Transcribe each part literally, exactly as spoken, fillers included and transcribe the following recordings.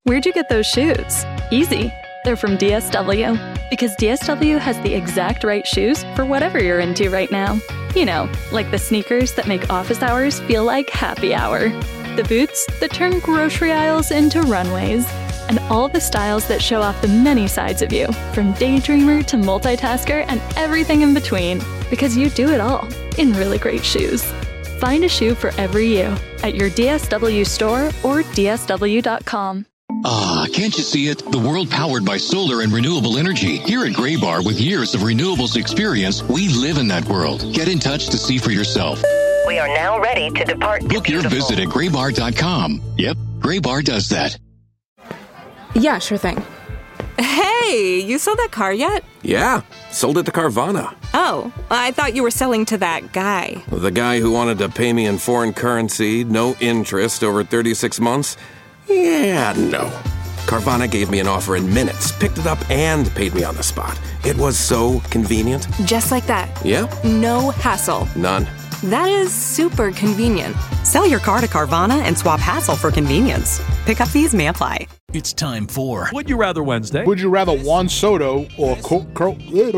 Where'd you get those shoes? Easy. They're from D S W. Because D S W has the exact right shoes for whatever you're into right now. You know, like the sneakers that make office hours feel like happy hour. The boots that turn grocery aisles into runways. And all the styles that show off the many sides of you, from daydreamer to multitasker and everything in between. Because you do it all in really great shoes. Find a shoe for every you at your D S W store or D S W dot com. Ah, can't you see it? The world powered by solar and renewable energy. Here at Graybar, with years of renewables experience, we live in that world. Get in touch to see for yourself. We are now ready to depart. Book your visit at graybar dot com. Yep, Graybar does that. Yeah, sure thing. Hey, you sold that car yet? Yeah, sold it to Carvana. Oh, I thought you were selling to that guy. The guy who wanted to pay me in foreign currency, no interest, over thirty-six months? Yeah, no. Carvana gave me an offer in minutes, picked it up, and paid me on the spot. It was so convenient. Just like that. Yeah. No hassle. None. That is super convenient. Sell your car to Carvana and swap hassle for convenience. Pickup fees may apply. It's time for Would You Rather Wednesday. Would you rather Juan Soto or Co- Co-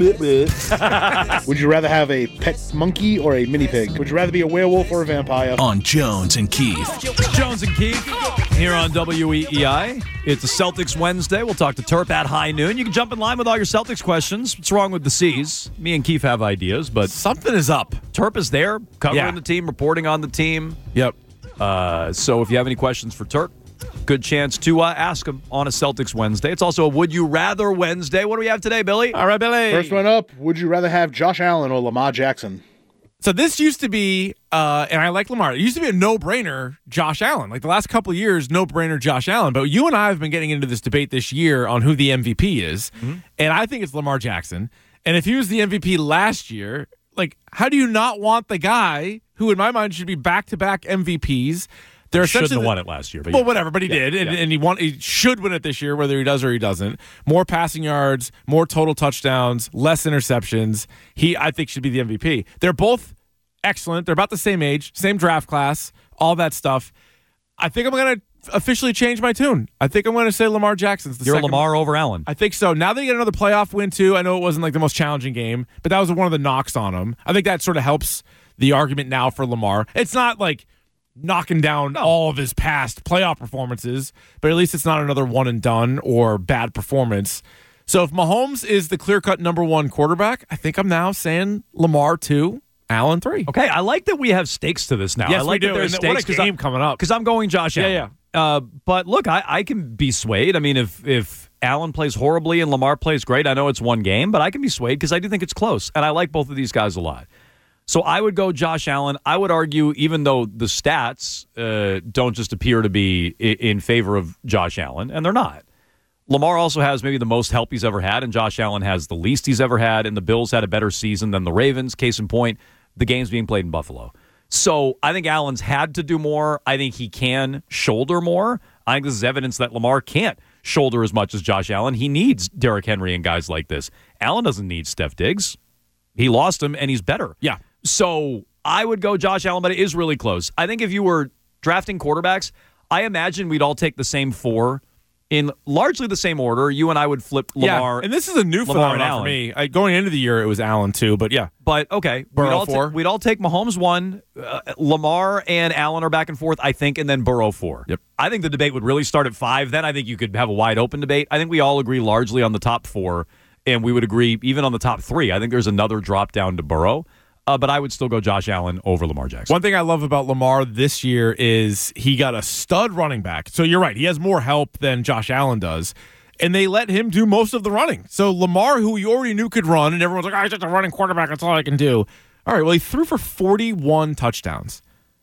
Would you rather have a pet monkey or a mini pig? Would you rather be a werewolf or a vampire? On Jones and Keith. Jones and Keith here on W E E I. It's a Celtics Wednesday. We'll talk to Terp at high noon. You can jump in line with all your Celtics questions. What's wrong with the C's? Me and Keith have ideas, but something is up. Terp is there, covering yeah. the team, reporting on the team. Yep. Uh, so if you have any questions for Terp, good chance to uh, ask him on a Celtics Wednesday. It's also a Would You Rather Wednesday. What do we have today, Billy? All right, Billy. First one up, would you rather have Josh Allen or Lamar Jackson? So this used to be, uh, and I like Lamar, it used to be a no-brainer Josh Allen. Like the last couple of years, no-brainer Josh Allen. But you and I have been getting into this debate this year on who the M V P is. Mm-hmm. And I think it's Lamar Jackson. And if he was the M V P last year, like how do you not want the guy who in my mind should be back-to-back M V Ps? He shouldn't have won it last year. But well, yeah. whatever, but he yeah, did. And, yeah. and he, won, he should win it this year, whether he does or he doesn't. More passing yards, more total touchdowns, less interceptions. He, I think, should be the M V P. They're both excellent. They're about the same age, same draft class, all that stuff. I think I'm going to officially change my tune. I think I'm going to say Lamar Jackson's the You're second Lamar one. over Allen. I think so. Now that you get another playoff win, too, I know it wasn't like the most challenging game, but that was one of the knocks on him. I think that sort of helps the argument now for Lamar. It's not like knocking down no. all of his past playoff performances, but at least it's not another one and done or bad performance. So if Mahomes is the clear-cut number one quarterback, I think I'm now saying Lamar two, Allen three. Okay, I like that we have stakes to this now. Yes, I like we do. that there's and stakes. What a game coming up. Because I'm going Josh Allen. Yeah, yeah. Uh, but look, I, I can be swayed. I mean, if if Allen plays horribly and Lamar plays great, I know it's one game, but I can be swayed because I do think it's close, and I like both of these guys a lot. So I would go Josh Allen. I would argue, even though the stats uh, don't just appear to be I- in favor of Josh Allen, and they're not. Lamar also has maybe the most help he's ever had, and Josh Allen has the least he's ever had, and the Bills had a better season than the Ravens. Case in point, the game's being played in Buffalo. So I think Allen's had to do more. I think he can shoulder more. I think this is evidence that Lamar can't shoulder as much as Josh Allen. He needs Derrick Henry and guys like this. Allen doesn't need Steph Diggs. He lost him, and he's better. Yeah. So I would go Josh Allen, but it is really close. I think if you were drafting quarterbacks, I imagine we'd all take the same four in largely the same order. You and I would flip Lamar. Yeah, and this is a new Lamar phenomenon for me. I, going into the year, it was Allen too, but yeah. But, okay, Burrow we'd all, four. ta- we'd all take Mahomes one, uh, Lamar and Allen are back and forth, I think, and then Burrow four. Yep. I think the debate would really start at five. Then I think you could have a wide-open debate. I think we all agree largely on the top four, and we would agree even on the top three. I think there's another drop down to Burrow. Uh, but I would still go Josh Allen over Lamar Jackson. One thing I love about Lamar this year is he got a stud running back. So you're right. He has more help than Josh Allen does. And they let him do most of the running. So Lamar, who you already knew could run, and everyone's like, oh, he's just a running quarterback. That's all I can do. All right, well, he threw for forty-one touchdowns.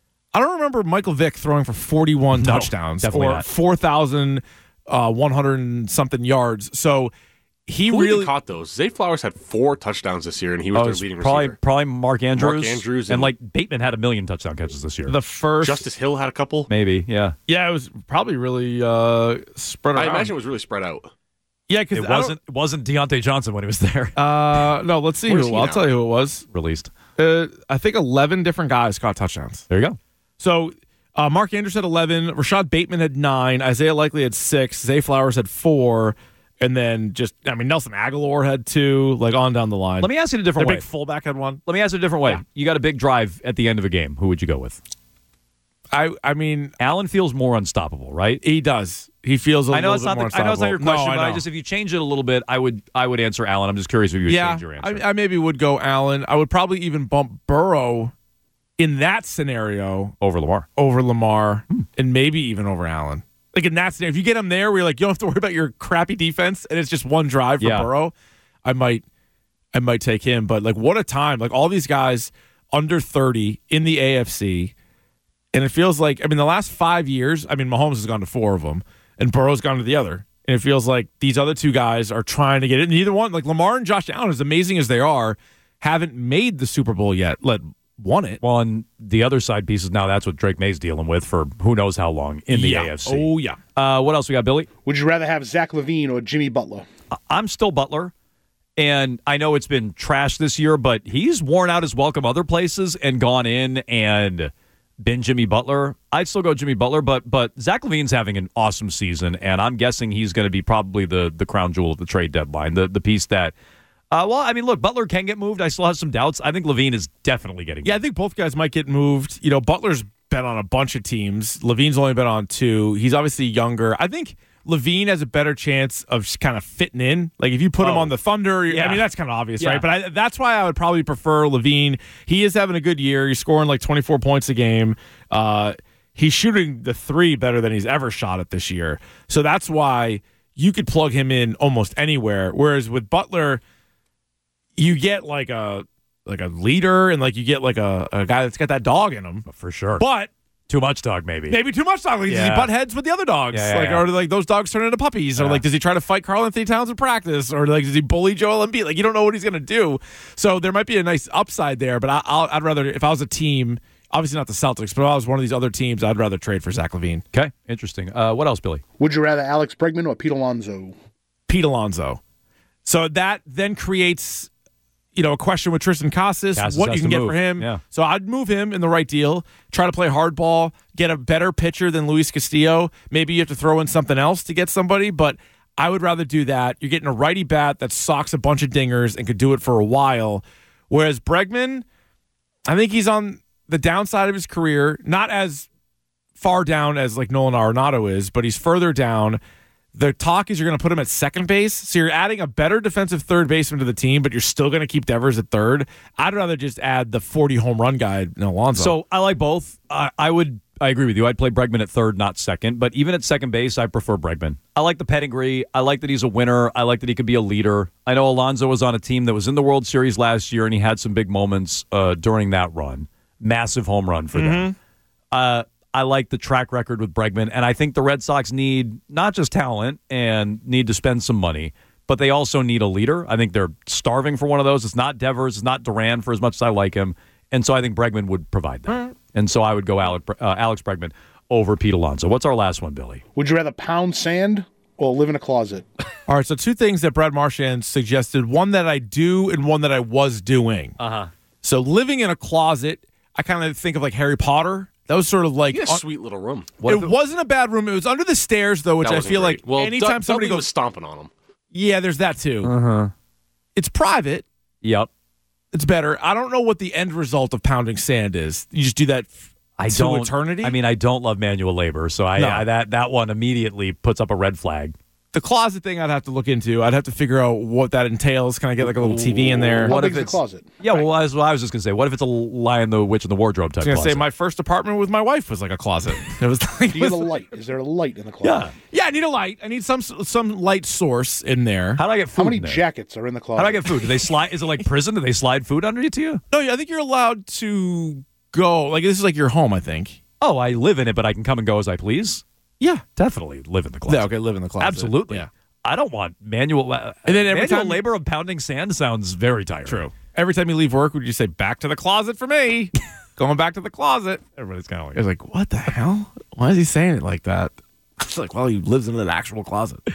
I don't remember Michael Vick throwing for forty-one no, touchdowns definitely or not. four thousand one hundred and something yards. So he Who really caught those. Zay Flowers had four touchdowns this year, and he was Oh, their it's leading probably, receiver. Probably Mark Andrews. Mark Andrews. And, And, like, Bateman had a million touchdown catches this year. the first. Justice Hill had a couple. Maybe, yeah. Yeah, it was probably really uh, spread around. I imagine it was really spread out. Yeah, because It wasn't, it wasn't Deontay Johnson when he was there. Uh, no, let's see Where's who. he I'll now? tell you who it was. Released. Uh, I think eleven different guys caught touchdowns. There you go. So Uh, Mark Andrews had eleven. Rashad Bateman had nine. Isaiah Likely had six. Zay Flowers had four. And then just, I mean, Nelson Aguilar had two, like on down the line. Let me ask it a different Their way. big fullback had one. Let me ask it a different way. Yeah. You got a big drive at the end of a game. Who would you go with? I I mean, Allen feels more unstoppable, right? He does. He feels a I know little it's bit not. more The, I know it's not your unstoppable. question, No, but I I know. just if you change it a little bit, I would I would answer Allen. I'm just curious if you would yeah, change your answer. I, I maybe would go Allen. I would probably even bump Burrow in that scenario over Lamar, over Lamar, hmm. and maybe even over Allen. Like in that scenario, if you get him there, where you're like, you don't have to worry about your crappy defense, and it's just one drive for Yeah. Burrow. I might, I might take him. But like, what a time! Like all these guys under thirty in the A F C, and it feels like I mean the last five years. I mean Mahomes has gone to four of them, and Burrow's gone to the other. And it feels like these other two guys are trying to get it. Neither one, like Lamar and Josh Allen, as amazing as they are, haven't made the Super Bowl yet. Let won it. Well, and the other side piece is now that's what Drake May's dealing with for who knows how long in the yeah. A F C. Oh, yeah. Uh, what else we got, Billy? Would you rather have Zach Levine or Jimmy Butler? I'm still Butler, and I know it's been trash this year, but he's worn out his welcome other places and gone in and been Jimmy Butler. I'd still go Jimmy Butler, but but Zach Levine's having an awesome season, and I'm guessing he's going to be probably the the crown jewel of the trade deadline, the the piece that Uh, well, I mean, look, Butler can get moved. I still have some doubts. I think Levine is definitely getting moved. Yeah, I think both guys might get moved. You know, Butler's been on a bunch of teams. Levine's only been on two. He's obviously younger. I think Levine has a better chance of kind of fitting in. Like, if you put oh. him on the Thunder, yeah. I mean, that's kind of obvious, yeah. right? But I, that's why I would probably prefer Levine. He is having a good year. He's scoring like twenty-four points a game. Uh, he's shooting the three better than he's ever shot it this year. So that's why you could plug him in almost anywhere. Whereas with Butler, you get like a like a leader and like you get like a, a guy that's got that dog in him for sure. But too much dog, maybe. Maybe too much dog. Like, yeah. Does he butt heads with the other dogs? Yeah, yeah, like, yeah. or like those dogs turn into puppies? Yeah. Or like, does he try to fight Karl Anthony Towns in practice? Or like, does he bully Joel Embiid? Like, you don't know what he's going to do. So there might be a nice upside there. But I, I'll, I'd rather, if I was a team, obviously not the Celtics, but if I was one of these other teams, I'd rather trade for Zach LaVine. Okay, interesting. Uh, what else, Billy? Would you rather Alex Bregman or Pete Alonso? Pete Alonso. So that then creates, you know, a question with Tristan Casas, Casas what you can get move. for him. Yeah. So I'd move him in the right deal, try to play hardball, get a better pitcher than Luis Castillo. Maybe you have to throw in something else to get somebody, but I would rather do that. You're getting a righty bat that socks a bunch of dingers and could do it for a while. Whereas Bregman, I think he's on the downside of his career, not as far down as like Nolan Arenado is, but he's further down. The talk is you're going to put him at second base, so you're adding a better defensive third baseman to the team, but you're still going to keep Devers at third. I'd rather just add the forty home run guy in Alonso. So I like both. I, I would. I agree with you. I'd play Bregman at third, not second. But even at second base, I prefer Bregman. I like the pedigree. I like that he's a winner. I like that he could be a leader. I know Alonso was on a team that was in the World Series last year, and he had some big moments uh, during that run. Massive home run for mm-hmm. them. Uh, I like the track record with Bregman, and I think the Red Sox need not just talent and need to spend some money, but they also need a leader. I think they're starving for one of those. It's not Devers, it's not Duran for as much as I like him, and so I think Bregman would provide that. Mm. And so I would go Alex, uh, Alex Bregman over Pete Alonso. What's our last one, Billy? Would you rather pound sand or live in a closet? All right, so two things that Brad Marchand suggested, one that I do and one that I was doing. Uh-huh. So living in a closet, I kind of think of like Harry Potter. That was sort of like a sweet little room. What it, it wasn't a bad room. It was under the stairs, though, which I feel great. like well, anytime D- somebody Dudley goes was stomping on them. Yeah, there's that too. Uh-huh. It's private. Yep. It's better. I don't know what the end result of pounding sand is. You just do that f- I to don't, eternity? I mean, I don't love manual labor, so I, No. I that that one immediately puts up a red flag. The closet thing I'd have to look into. I'd have to figure out what that entails. Can I get like a little T V in there? How What big if is the it's closet? Yeah, well, I was, well, I was just gonna say, what if it's a Lion the Witch and the Wardrobe type I was gonna closet? say my first apartment with my wife was like a closet. It was like You get a light. Is there a light in the closet? yeah. yeah. I need a light. I need some some light source in there. How do I get food? How many in there? jackets are in the closet? How do I get food? Do they slide? Is it like prison? Do they slide food under you to you? No, I think you're allowed to go. Like this is like your home. I think. Oh, I live in it, but I can come and go as I please. Yeah, definitely live in the closet. Yeah, okay, live in the closet. Absolutely. Yeah. I don't want manual. Uh, And then every manual time- labor of pounding sand sounds very tiring. True. Every time you leave work, would you say back to the closet for me? Going back to the closet. Everybody's kind of like, It's like, what the hell? Why is he saying it like that? It's like, well, he lives in an actual closet.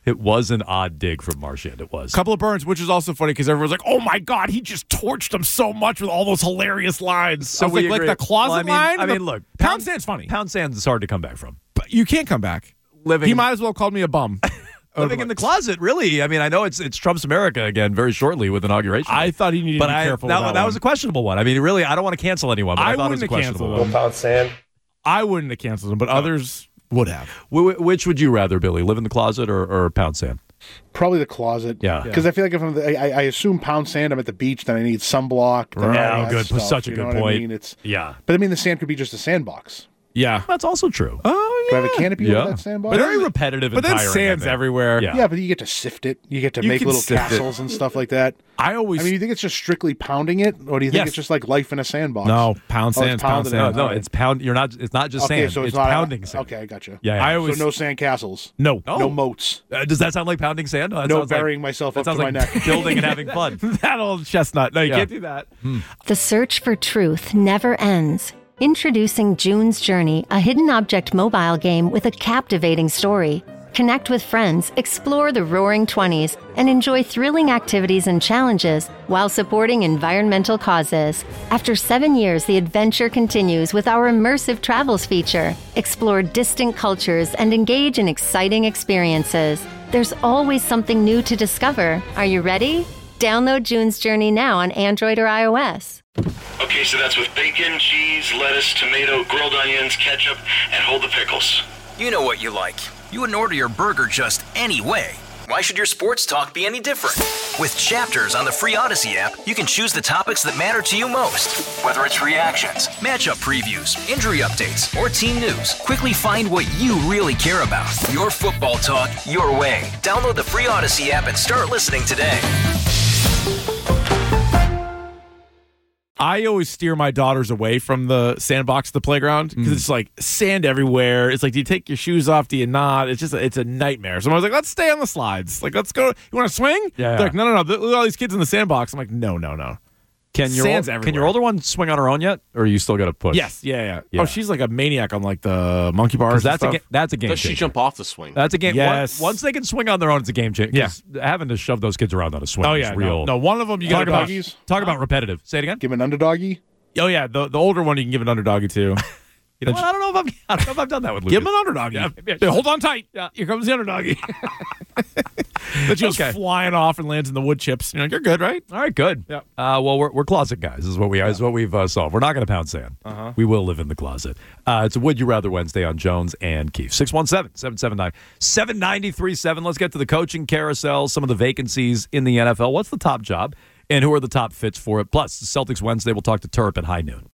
It was an odd dig from Marchand. It was. Couple of burns, which is also funny because everyone's like, "Oh my God, he just torched him so much with all those hilarious lines." So I was we like, agree. like the closet Well, I mean, line. I the- mean, look, Pound Sand's funny. Pound Sand is hard to come back from. But you can't come back. Living he in- might as well have called me a bum. Living in the closet, really. I mean, I know it's it's Trump's America again very shortly with inauguration. I thought he needed but to be I, careful. That, with that that one. was a questionable one. I mean, really, I don't want to cancel anyone, but I, I thought it was a wouldn't have questionable canceled one. him. Pound Sand. I wouldn't have canceled him, but others would have. Wh- Which would you rather, Billy? Live in the closet or, or Pound Sand? Probably the closet. Yeah. Because I feel like if I'm, the, I, I assume pound sand, I'm at the beach, then I need sunblock. then all Yeah, that good. stuff, Such a you good know what point. I mean? It's, Yeah. but I mean, the sand could be just a sandbox. Yeah, that's also true. Oh Do I have a canopy Yeah. over that sandbox? But very repetitive But and then tiring, I sand's think. everywhere. Yeah. Yeah, but you get to sift it. You get to You make can little sift it. castles and stuff like that. I always. I mean, you think it's just strictly pounding it, or do you think Yes. it's just like life in a sandbox? No, pound Oh, it's sand's pound pounded sand. No, in. no, it's pound. You're not. It's not just Okay, sand. so it's it's not- pounding sand. Okay, I gotcha. Yeah, yeah. I always. So no sand castles. No. Oh. No moats. Uh, does that sound like pounding sand? No, that No sounds like- burying myself that up to sounds my like neck. building and having fun. That old chestnut. No, you Yeah. can't do that. The search for truth never ends. Introducing June's Journey, a hidden object mobile game with a captivating story. Connect with friends, explore the roaring twenties, and enjoy thrilling activities and challenges while supporting environmental causes. After seven years, the adventure continues with our immersive travels feature. Explore distant cultures and engage in exciting experiences. There's always something new to discover. Are you ready? Download June's Journey now on Android or iOS. Okay, so that's with bacon, cheese, lettuce, tomato, grilled onions, ketchup, and hold the pickles. You know what you like. You wouldn't order your burger just any way. Why should your sports talk be any different? With Chapters on the free Odyssey app, you can choose the topics that matter to you most. Whether it's reactions, matchup previews, injury updates, or team news, quickly find what you really care about. Your football talk, your way. Download the free Odyssey app and start listening today. I always steer my daughters away from the sandbox, the playground, because it's like sand everywhere. It's like, do you take your shoes off? Do you not? It's just, it's a nightmare. So I was like, let's stay on the slides. Like, let's go. You want to swing? Yeah, They're yeah. like, no, no, no. Look at all these kids in the sandbox. I'm like, no, no, no. Can your Sand's ol- everywhere. can your older one swing on her own yet, or you still got to push? Yes, yeah, yeah, Yeah. Oh, she's like a maniac on like the monkey bars. 'Cause that's and a stuff. ga- that's a game. Does she changer. jump off the swing? That's a game. Yes. Once, once they can swing on their own, it's a game changer. 'Cause Having to shove those kids around on a swing Oh is yeah, real. no, no. One of them you talk got about doggies? talk about repetitive. Say it again. Give an underdoggy. Oh yeah, the the older one you can give an underdoggy to. You know, what? I don't know if I'm. I don't know if I've done that with Lucas. Give him an underdoggy. Yeah, maybe I Hey, should. hold on tight. Yeah, here comes the underdoggy. That she goes Okay. flying off and lands in the wood chips. You're like, you're good, right? All right, good. Yeah. Uh, well, we're, we're closet guys. Is what we is what we've uh, solved. We're not going to pound sand. Uh-huh. We will live in the closet. Uh, it's a Would You Rather Wednesday on Jones and Keefe. six one seven, seven seven nine, seven nine three seven. Let's get to the coaching carousel. Some of the vacancies in the N F L. What's the top job, and who are the top fits for it? Plus, the Celtics Wednesday. We'll talk to Turp at high noon.